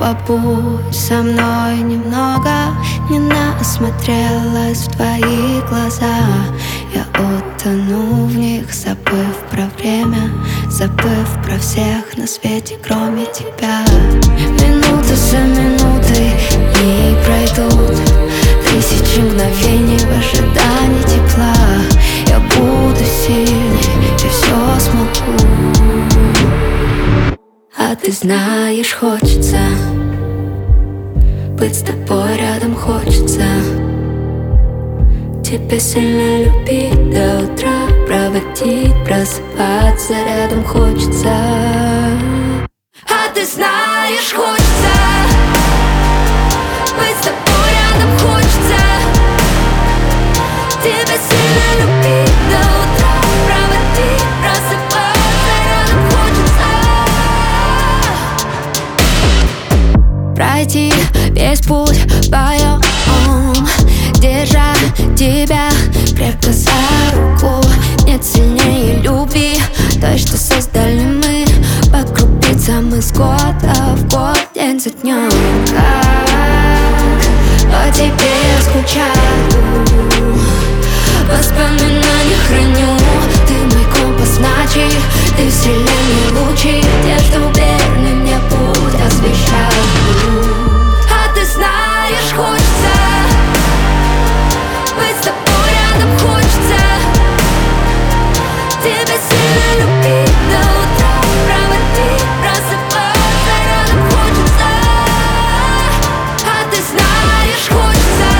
Побудь со мной немного, не насмотрелась в твои глаза. Я утону в них, забыв про время, забыв про всех на свете, кроме тебя. Минуты за минутой не пройдут, тысячи мгновений в ожидании тепла. Я буду сильней, я все смогу. А ты знаешь, хочется быть с тобой рядом, хочется тебя сильно любить до утра, проводить, просыпаться рядом хочется. А ты знаешь, хочется быть с тобой рядом, хочется тебя сильно любить до утра, проводить, просыпаться рядом хочется. Пройти весь путь вдвоем, держа тебя крепко за руку. Нет сильнее любви, той, что создали мы. По крупицам из года в год, день за днем. Как по тебе скучаю, воспоминания храню. Ты мой компас ночи, ты вселенной лучи, те, что верны мне путь освещают. А ты знаешь, хочется быть с тобой рядом, хочется тебя сильно любить до утра, проводить, просыпаться рядом хочется. А ты знаешь, хочется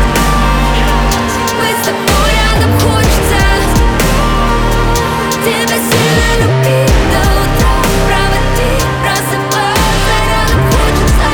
быть с тобой рядом, хочется тебя сильно любить до утра, проводить, просыпаться рядом хочется.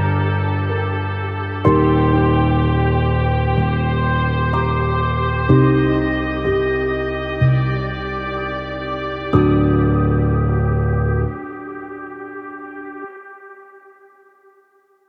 Thank